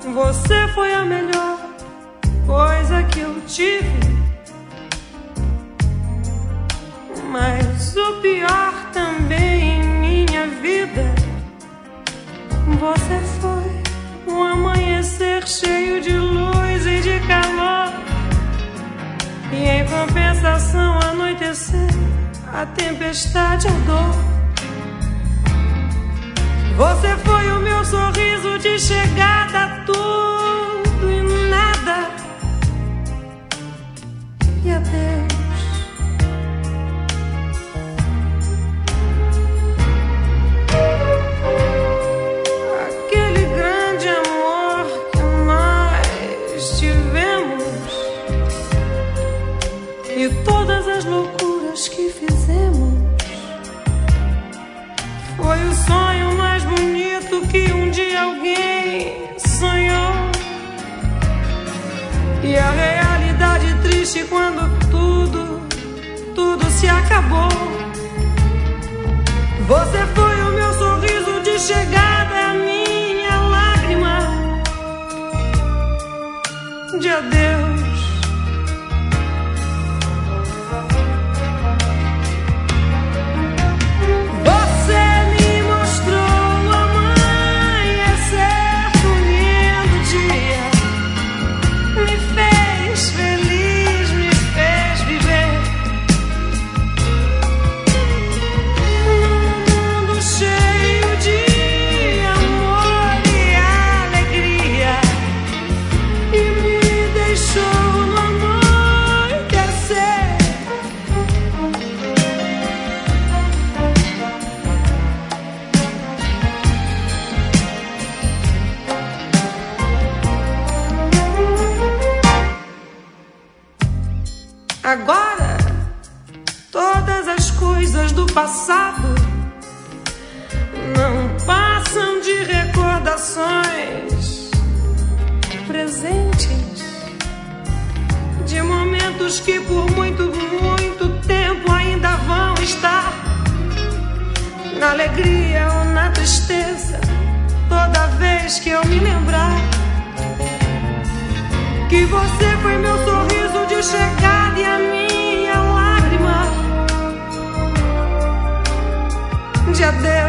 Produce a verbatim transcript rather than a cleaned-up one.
Você foi a melhor coisa que eu tive, mas o pior também em minha vida. Você foi um amanhecer cheio de luz e de calor, e em compensação anoitecer a tempestade, a dor. Você foi o meu sorriso de chegada, tudo e nada, e adeus. Aquele grande amor que nós tivemos e todas as loucuras que fizemos foi o sonho mais bonito que um dia alguém sonhou, e a realidade triste quando tudo, tudo se acabou. Você foi o meu sorriso de chegada, a minha lágrima de adeus. Agora, todas as coisas do passado não passam de recordações presentes de momentos que por muito, muito tempo ainda vão estar na alegria ou na tristeza. Toda vez que eu me lembrar que você foi meu sorriso de chegada e a minha lágrima de adeus.